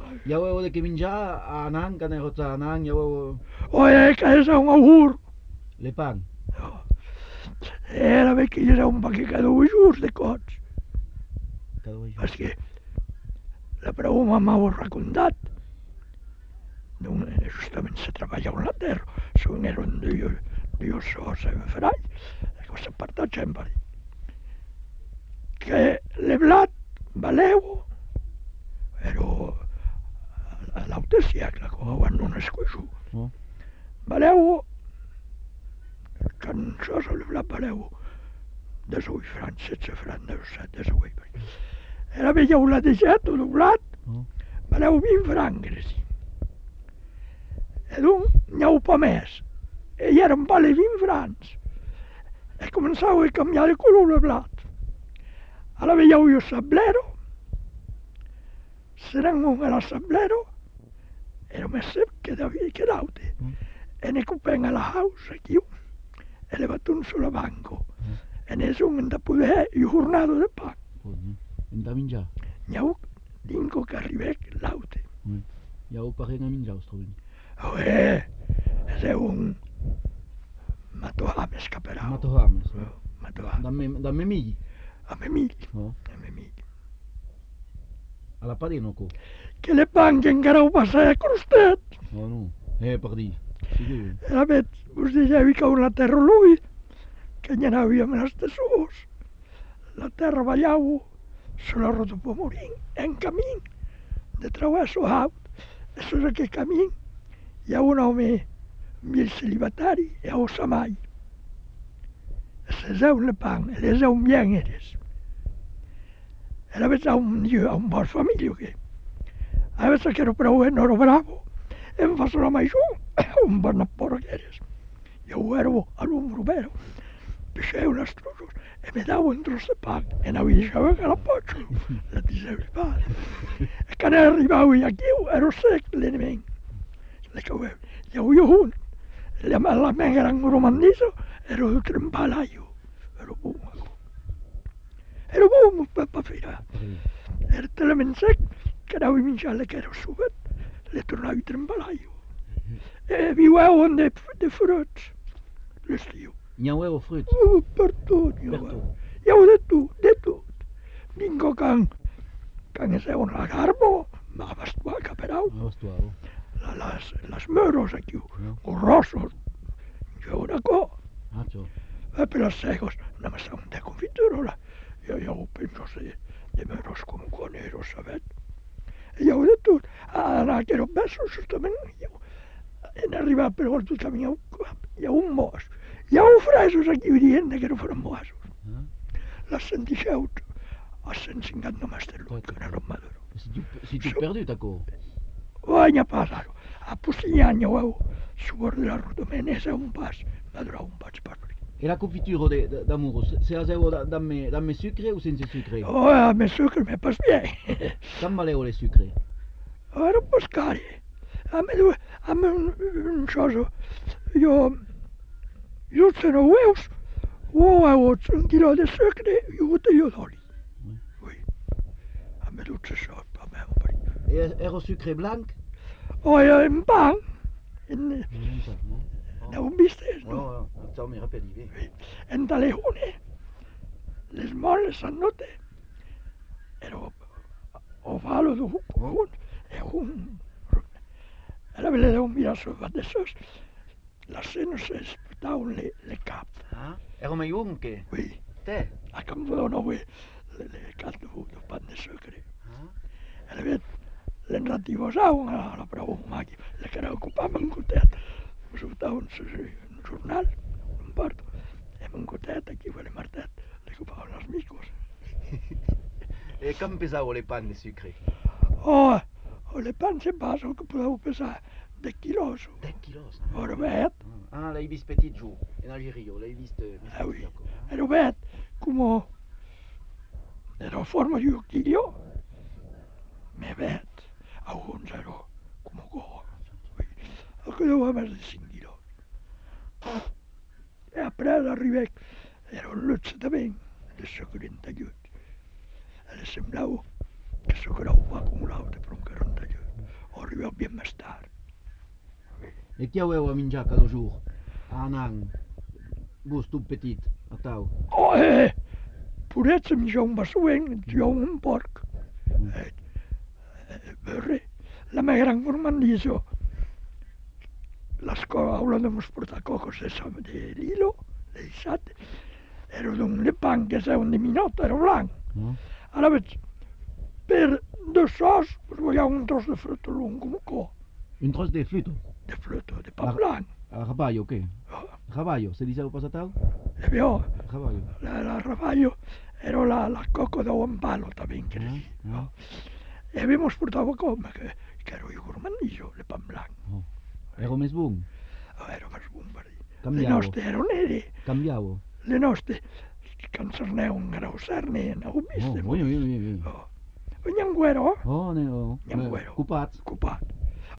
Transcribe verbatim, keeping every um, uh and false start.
Ja heu de que menjar anant, quan heu anant, ja heu... Oye, que és un auguro. Le pan. Era bé que hi era un paquet cada dos jours de cots. Cada dos jours. Perquè la prou m'ha racontat. Justament se treballava en la terra, son era un dio, dio so se farai, e cosa parta sempre. Che le blat valeu, ero all'altre siècle, quan non es coixo. Oh. Valeu, can sos le blat valeu, desoit francs, setze francs, deu set, desoit. Era veieu la de jet, el blat, Oh. valeu vint francs. E donc, n'hi pa més. I eren vale vint francs. E començava a canviar de color el blat. Ara veieu el sablero, seran un al sablero, era més sec que David que l'altre. Mm. E ne copen a la house, aquí, e le batun sulla banco. Mm. E ne son da poder i jornada de pa. Mm. En da menjar. N'hi ha dinco que arribec l'altre. Mm. Ja heu parent a menjar, us trobem. Uè, és un matohames caperau. Matohames. Oh, matohames. Damme, damme migli. A me mig, Oh. a me mig. Alla padenoco. Che le banche encara ho passat a crustet. Oh no. Eh, per dir. Sí, Era bet, vos dijevi que una terra lui, que n'hi anàvem a les tesors. La terra ballau, se la rota per morir, en camí, de travesso haut. Això és aquell camí, hi ha un home mig celibatari e ho sa mai. Se zeu le pan, e le zeu bien eres. Era bet a un dio, a un bon família, che. A veces que ero prou en oro bravo, em fa la mai giù, un bon porc eres. Jo ero a l'ombro vero, peixeu les trossos, e me dau un tros de pa, e no vi deixava que la pocho, la diceu di pa. E quan arribau aquí, ero sec l'enemic. Le caueu, jo io un, la, la mia gran romandiso, ero il trempalaio, ero buono. Ero buono per pa fira. Era talment sec, que anava a menjar que era subat, le tornava a trempalaio. E viueu on de, de fruits, l'estiu. N'hi heu fruits. Uh, per tot, jo. Per tot. Hi heu de tot, de tot. Vingo can, can es deuen la garbo, va bastuar caperau. Ah, bastuau. La, les, les meros aquí, No. els rossos, jo una co. Ah, ciò. E per les segos, no me sa un de confitura, jo, jo penso ser de meros com coneros, sabet? I hi heu de tot. Ara que ero besos, justament, jo, en arribat per tot camí, hi ha un mos. Hi ha un fresos aquí dient que no foren mosos. Ah. Les sentixeu a cent cinquanta metres de l'uc, que no eren maduro. Si tu, si tu perdut, acò. Oh, n'hi ha pas, ara. A Pustinyan, hi heu, suor de la ruta, menès un pas, madurà un pas per aquí. E la confitura de, de, d'amuro, se la heu damme, damme sucre o sense sucre? Oh, a me sucre me pas bien. Quan valeu le sucre? Oh, era pas cari. A me, a me un, un cosa, jo, jo se no veus, oh, heu un quilo de sucre i un botelló d'oli. Oui. Oui. A me dut això, a me un perill. E era sucre blanc? Oh, en pan, en, Non so, no? n'heu vistes, no? No, no, ciò mi rappelli, bé. Oui. En talejone, les moles s'han note, ero ovalo d'un un, e un, era belle de un mirasso d'aixòs, les senos s'esputaven le, le cap. Ah? Ero mai unche? Oui, Te? a Camprodon, oui, le, le cap de, de pan de sucre. Ah? Era bé, l'enratibosaven a la prou màquina, le que era ocupava un gotet, surtaven un jornal, un porto, amb un gotet aquí, le martet, le ocupaven els micos. E com pesau le pan de sucre? Oh, oh le pan se passa, que podeu pesar de quilos. deu quilos. Ora bet, Ah, l'hai vist petit giù, in Algeria, l'hai vist més ah oui, petit, acò. ero bet, come era forma di un chilo, me bet, alguns ero come go, el que deu més de cinc quilos. E après arribè, era un luxe també, de quaranta lluny. E semblava que s'ho grau va acumular de per un quaranta lluny. E què heu a menjar cada jour? Anant, vos tot petit, a tau. Oh, eh, purets amb jo un bassuent, jo un porc. Mm. Eh, eh, veure, la meva gran gourmandise, les coses de portar cocos de, de l'hilo, de sat, era d'un le pan que sei un de minot, era blanc. No? Ara veig, per dos sos, us vogliamo un tros de frutto lungo, un co, Un tros de fruto. de frutto, de pan Ah. blanc. A raballo, o què? Oh, Raballo, se diceu pas a tau? e veo, Raballo. la, la raballo, era la, la coco da un palo también, que Ah, decía. ah. Oh. E abbiamo portato come, che, che ero io gourmandise, le pan blanc. Oh. Ero més bon? Oh, ero més bombari. Le Cambiavo. nostre erano nere, Cambiavo. le nostre, canzerneu un grau serne, ne ho Oh, viste. ui, ui, ui, ui. Oh. Ogni guero, Oh, ne, oh. Nyanguero. Cupat. ocupat.